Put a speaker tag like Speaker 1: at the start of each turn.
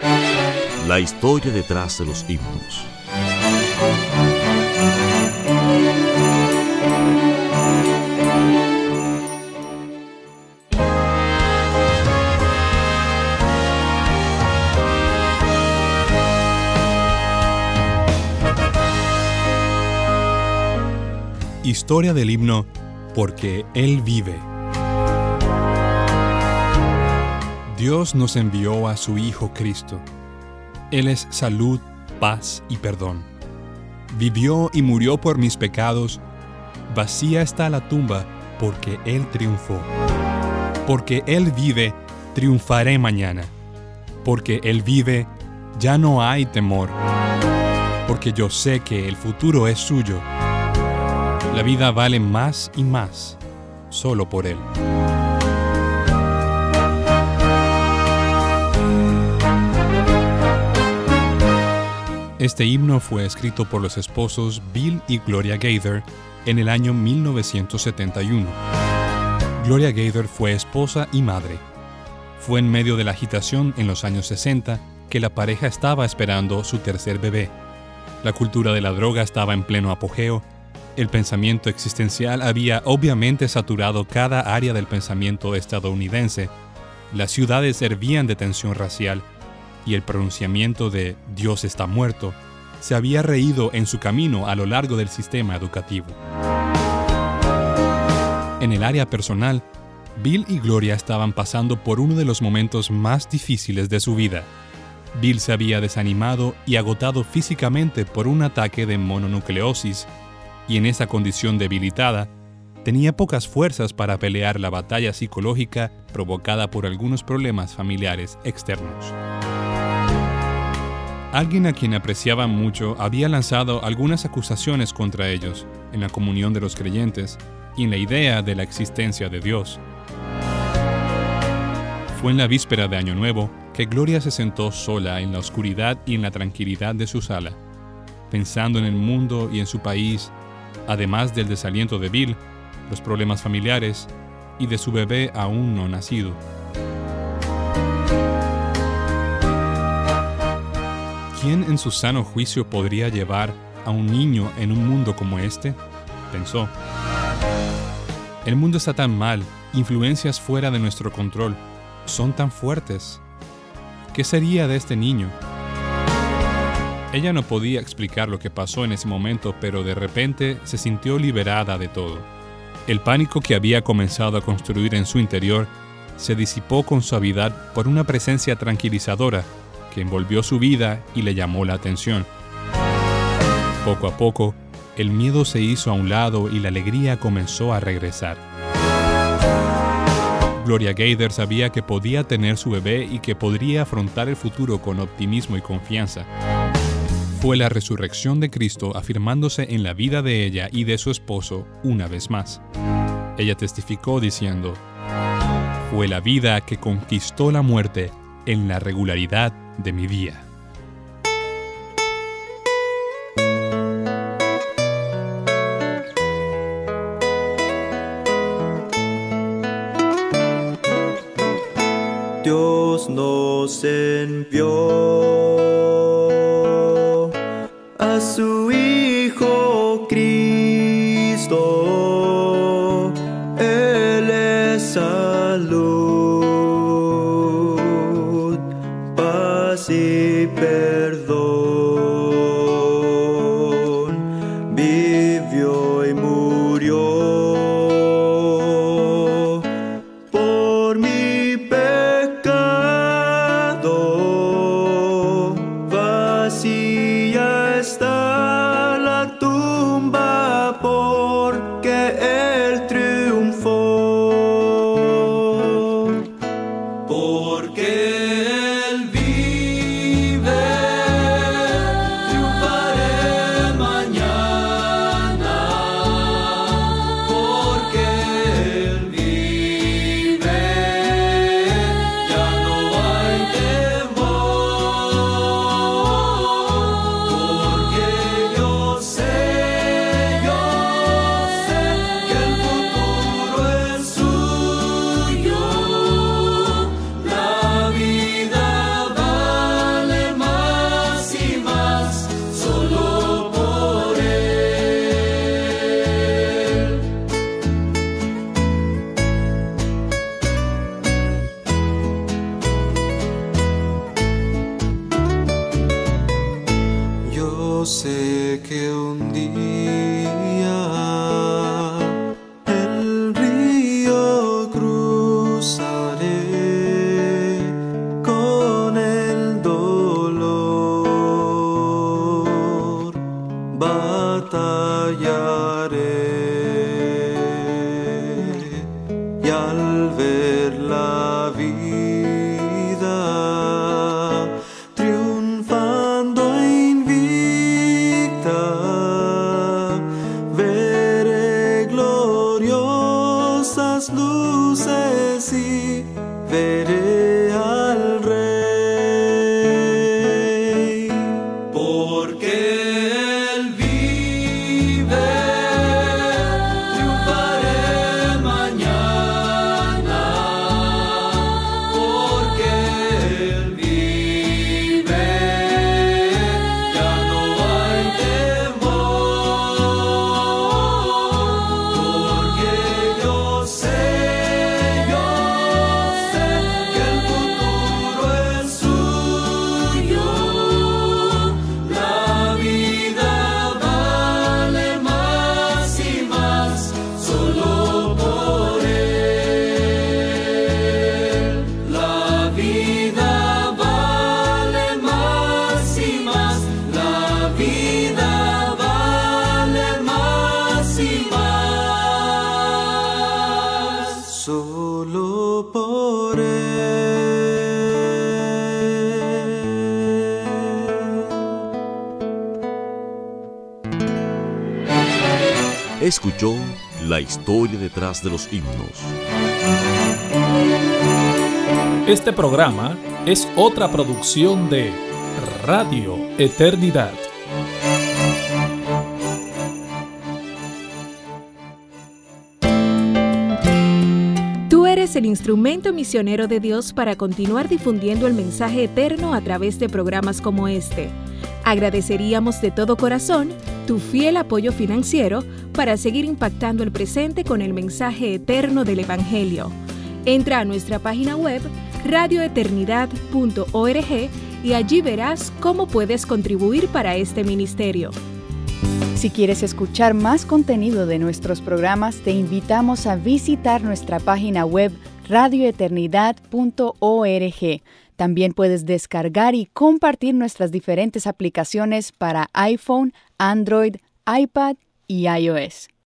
Speaker 1: La historia detrás de los himnos.
Speaker 2: Historia del himno Porque Él vive. Dios nos envió a su Hijo Cristo. Él es salud, paz y perdón. Vivió y murió por mis pecados. Vacía está la tumba porque Él triunfó. Porque Él vive, triunfaré mañana. Porque Él vive, ya no hay temor. Porque yo sé que el futuro es suyo. La vida vale más y más, solo por Él. Este himno fue escrito por los esposos Bill y Gloria Gaither en el año 1971. Gloria Gaither fue esposa y madre. Fue en medio de la agitación en los años 60 que la pareja estaba esperando su tercer bebé. La cultura de la droga estaba en pleno apogeo. El pensamiento existencial había obviamente saturado cada área del pensamiento estadounidense. Las ciudades hervían de tensión racial y el pronunciamiento de Dios está muerto se había reído en su camino a lo largo del sistema educativo. En el área personal, Bill y Gloria estaban pasando por uno de los momentos más difíciles de su vida. Bill se había desanimado y agotado físicamente por un ataque de mononucleosis, y en esa condición debilitada, tenía pocas fuerzas para pelear la batalla psicológica provocada por algunos problemas familiares externos. Alguien a quien apreciaban mucho había lanzado algunas acusaciones contra ellos en la comunión de los creyentes y en la idea de la existencia de Dios. Fue en la víspera de Año Nuevo que Gloria se sentó sola en la oscuridad y en la tranquilidad de su sala, pensando en el mundo y en su país, además del desaliento de Bill, los problemas familiares y de su bebé aún no nacido. ¿Quién en su sano juicio podría llevar a un niño en un mundo como este?, pensó. El mundo está tan mal, influencias fuera de nuestro control son tan fuertes. ¿Qué sería de este niño? Ella no podía explicar lo que pasó en ese momento, pero de repente se sintió liberada de todo. El pánico que había comenzado a construir en su interior se disipó con suavidad por una presencia tranquilizadora que envolvió su vida y le llamó la atención. Poco a poco, el miedo se hizo a un lado y la alegría comenzó a regresar. Gloria Gaither sabía que podía tener su bebé y que podría afrontar el futuro con optimismo y confianza. Fue la resurrección de Cristo afirmándose en la vida de ella y de su esposo una vez más. Ella testificó diciendo: «Fue la vida que conquistó la muerte en la regularidad de mi día».
Speaker 3: Dios nos envió a su Hijo Cristo. Él es salud, paz y perdón. Vivió y murió por mi pecado. Vacía está la tumba porque Él triunfó. Porque Él vive.
Speaker 1: Escuchó la historia detrás de los himnos.
Speaker 4: Este programa es otra producción de Radio Eternidad.
Speaker 5: Tú eres el instrumento misionero de Dios para continuar difundiendo el mensaje eterno a través de programas como este. Agradeceríamos de todo corazón tu fiel apoyo financiero para seguir impactando el presente con el mensaje eterno del Evangelio. Entra a nuestra página web radioeternidad.org y allí verás cómo puedes contribuir para este ministerio.
Speaker 6: Si quieres escuchar más contenido de nuestros programas, te invitamos a visitar nuestra página web radioeternidad.org. También puedes descargar y compartir nuestras diferentes aplicaciones para iPhone, Android, iPad y iOS.